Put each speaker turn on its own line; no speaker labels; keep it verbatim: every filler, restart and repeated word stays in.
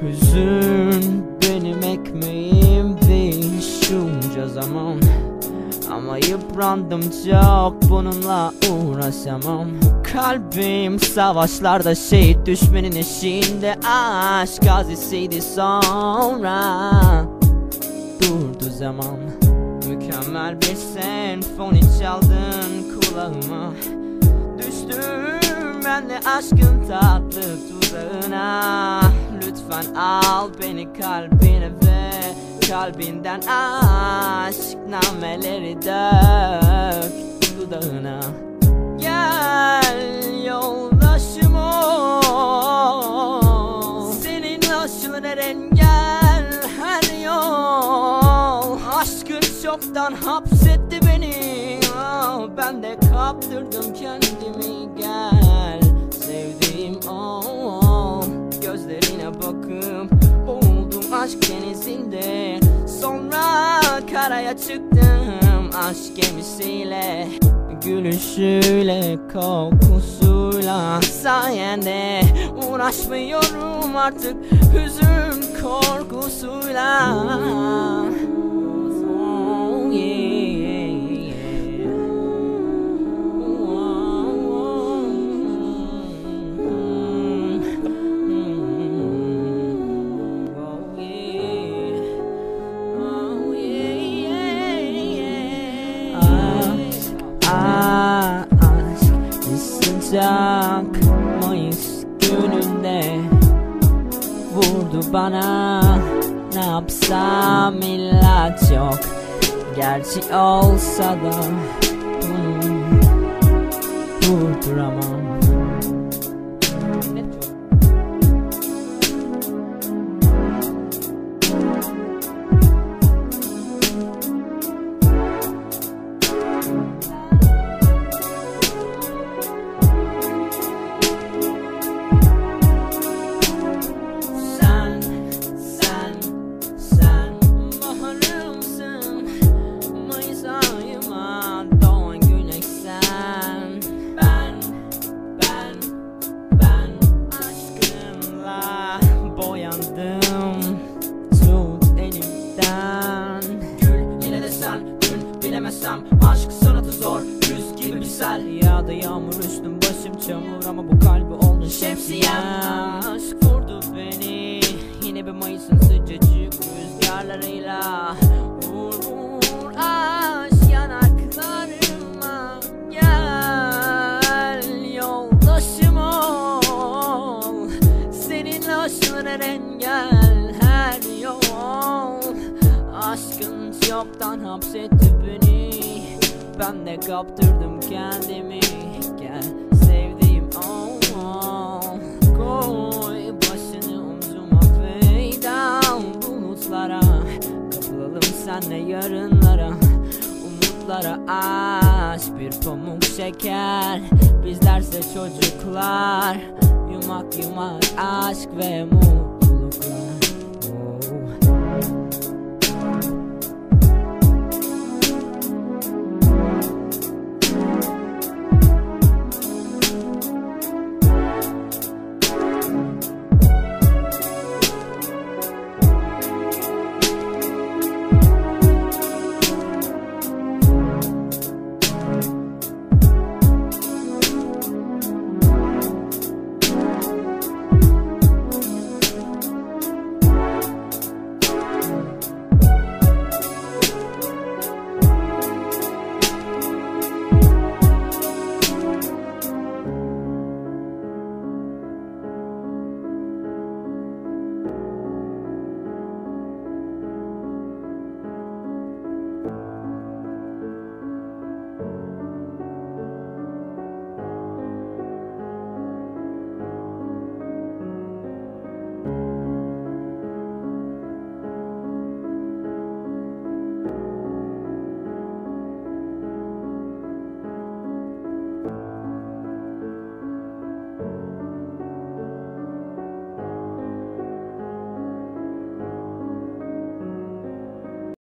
Hüzün benim ekmeğimdi şunca zaman, ama yıprandım çok, bununla uğraşamam. Kalbim savaşlarda şehit, düşmenin eşiğinde aşk gazisiydi, sonra durdu zaman. Mükemmel bir senfoni çaldın kulağıma, düştüm ben de aşkın tatlı tuzağına. Lütfen al beni kalbine ve kalbinden aşk nameleri dök dudağına. Gel yoldaşım ol, senin aşılar engel her yol. Aşkın çoktan hapsetti beni, oh, ben de kaptırdım kendimi. Gel sevdiğim ol, gözlerine bakıp boğuldum aşk denizinde. Sonra karaya çıktım aşk gemisiyle, gülüşüyle, kokusuyla, sayende uğraşmıyorum artık hüzün korkusuyla. Oh yeah, oh, yeah, oh yeah. Ah, aşk sıcak Mayıs gününde vurdu bana. Ne yapsam ilaç yok, gerçi olsa da bunu durduramam. Tut elimden, gül yine de sen, gün bilemezsem aşk sanatı zor, rüz gibi bir sel. Ya da yağmur üstüm başım çamur, ama bu kalbi oldun şemsiyem. Aşk vurdu beni yine bir Mayıs'ın sıcacık rüzgarlarıyla. Vur vur aşk yanaklarıma. Gel yoldaşım ol, seninle aşılır engel her yol. Aşkın çoktan hapsetti beni, ben de kaptırdım kendimi. Gel sevdiğim ol, ol. Koy başını omzuma, feyda bulutlara. Kapılalım senle yarınlara, umutlara. Aşk bir pamuk şeker, bizlerse çocuklar. Yumak yumak aşk ve mut.